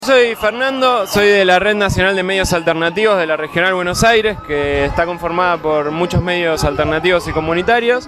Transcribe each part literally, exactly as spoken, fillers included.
Soy Fernando, soy de la Red Nacional de Medios Alternativos de la Regional Buenos Aires, que está conformada por muchos medios alternativos y comunitarios,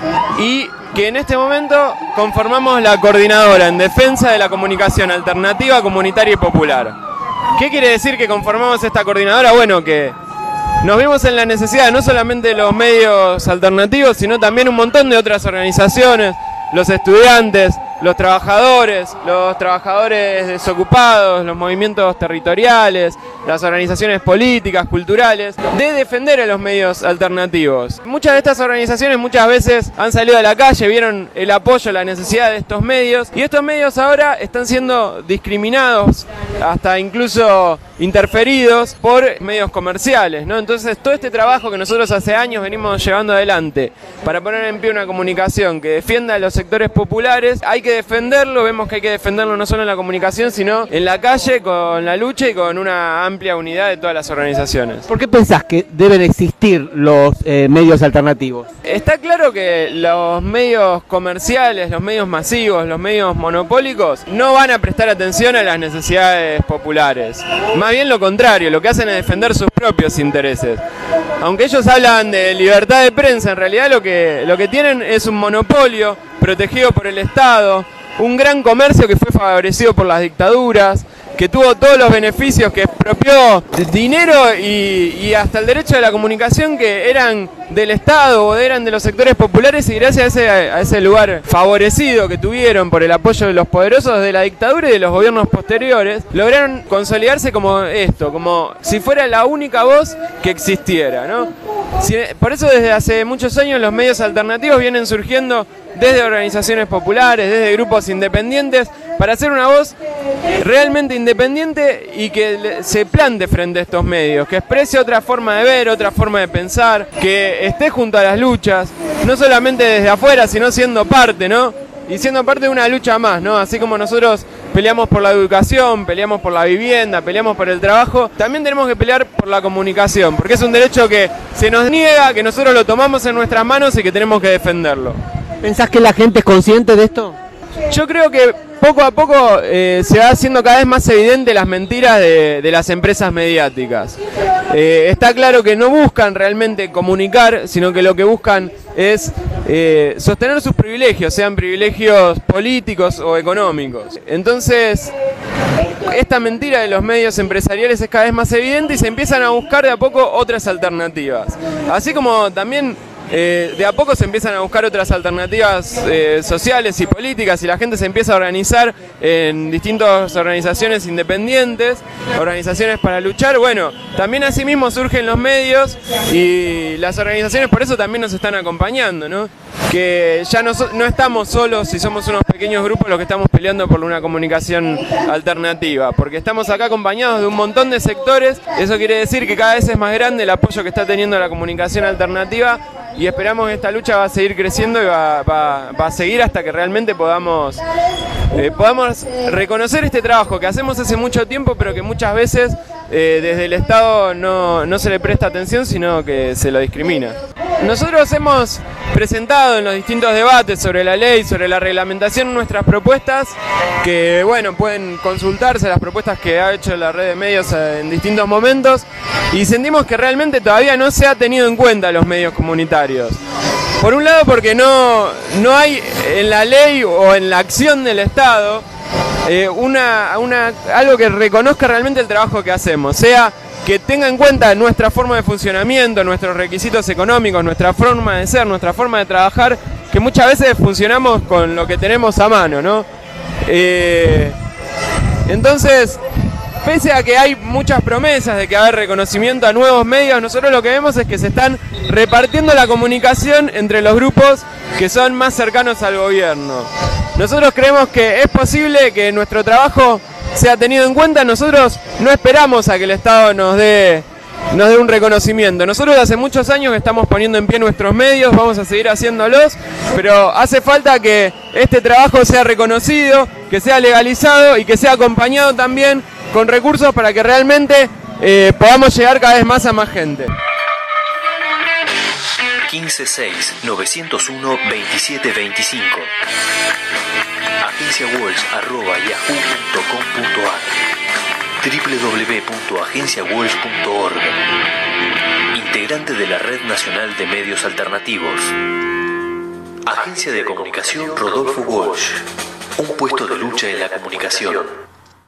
y que en este momento conformamos la coordinadora en defensa de la comunicación alternativa, comunitaria y popular. ¿Qué quiere decir que conformamos esta coordinadora? Bueno, que nos vimos en la necesidad no solamente de los medios alternativos, sino también un montón de otras organizaciones, los estudiantes, los trabajadores, los trabajadores desocupados, los movimientos territoriales, las organizaciones políticas, culturales, de defender a los medios alternativos. Muchas de estas organizaciones muchas veces han salido a la calle, vieron el apoyo, la necesidad de estos medios, y estos medios ahora están siendo discriminados, hasta incluso interferidos por medios comerciales, ¿no? Entonces todo este trabajo que nosotros hace años venimos llevando adelante para poner en pie una comunicación que defienda a los sectores populares, hay que defenderlo, vemos que hay que defenderlo no solo en la comunicación, sino en la calle, con la lucha y con una amplia unidad de todas las organizaciones. ¿Por qué pensás que deben existir los eh, medios alternativos? Está claro que los medios comerciales, los medios masivos, los medios monopólicos no van a prestar atención a las necesidades populares. Más bien lo contrario, lo que hacen es defender sus propios intereses. Aunque ellos hablan de libertad de prensa, en realidad lo que, lo que tienen es un monopolio protegido por el Estado, un gran comercio que fue favorecido por las dictaduras, que tuvo todos los beneficios, que expropió dinero y, y hasta el derecho de la comunicación que eran del Estado o eran de los sectores populares, y gracias a ese, a ese lugar favorecido que tuvieron por el apoyo de los poderosos de la dictadura y de los gobiernos posteriores, lograron consolidarse como esto, como si fuera la única voz que existiera, ¿no? Si, por eso desde hace muchos años los medios alternativos vienen surgiendo desde organizaciones populares, desde grupos independientes, para hacer una voz realmente independiente y que se plante frente a estos medios, que exprese otra forma de ver, otra forma de pensar, que esté junto a las luchas, no solamente desde afuera, sino siendo parte, ¿no? Y siendo parte de una lucha más, ¿no? Así como nosotros peleamos por la educación, peleamos por la vivienda, peleamos por el trabajo, también tenemos que pelear por la comunicación, porque es un derecho que se nos niega, que nosotros lo tomamos en nuestras manos y que tenemos que defenderlo. ¿Pensás que la gente es consciente de esto? Yo creo que poco a poco eh, se va haciendo cada vez más evidente las mentiras de, de las empresas mediáticas. Eh, está claro que no buscan realmente comunicar, sino que lo que buscan es eh, sostener sus privilegios, sean privilegios políticos o económicos. Entonces, esta mentira de los medios empresariales es cada vez más evidente y se empiezan a buscar de a poco otras alternativas. Así como también Eh, de a poco se empiezan a buscar otras alternativas eh, sociales y políticas, y la gente se empieza a organizar en distintas organizaciones independientes, organizaciones para luchar. Bueno, también asimismo surgen los medios, y las organizaciones por eso también nos están acompañando, ¿no? Que ya no, so, no estamos solos y somos unos pequeños grupos los que estamos peleando por una comunicación alternativa, porque estamos acá acompañados de un montón de sectores. Eso quiere decir que cada vez es más grande el apoyo que está teniendo la comunicación alternativa, y esperamos que esta lucha va a seguir creciendo y va, va, va a seguir hasta que realmente podamos, eh, podamos reconocer este trabajo que hacemos hace mucho tiempo, pero que muchas veces eh, desde el Estado no, no se le presta atención, sino que se lo discrimina. Nosotros hemos presentado en los distintos debates sobre la ley, sobre la reglamentación, nuestras propuestas, que bueno, pueden consultarse las propuestas que ha hecho la red de medios en distintos momentos, y sentimos que realmente todavía no se ha tenido en cuenta los medios comunitarios. Por un lado porque no, no hay en la ley o en la acción del Estado eh, una, una, algo que reconozca realmente el trabajo que hacemos, sea que tenga en cuenta nuestra forma de funcionamiento, nuestros requisitos económicos, nuestra forma de ser, nuestra forma de trabajar, que muchas veces funcionamos con lo que tenemos a mano, ¿no? Eh, entonces, pese a que hay muchas promesas de que va a haber reconocimiento a nuevos medios, nosotros lo que vemos es que se están repartiendo la comunicación entre los grupos que son más cercanos al gobierno. Nosotros creemos que es posible que nuestro trabajo sea tenido en cuenta. Nosotros no esperamos a que el Estado nos dé, nos dé un reconocimiento. Nosotros hace muchos años que estamos poniendo en pie nuestros medios, vamos a seguir haciéndolos, pero hace falta que este trabajo sea reconocido, que sea legalizado y que sea acompañado también con recursos para que realmente eh, podamos llegar cada vez más a más gente. quince seis novecientos uno veintisiete veinticinco. agencia walsh arroba yahoo punto com punto ar doble u doble u doble u punto agencia walsh punto org. Integrante de la Red Nacional de Medios Alternativos. Agencia de Comunicación Rodolfo Walsh. Un puesto de lucha en la comunicación.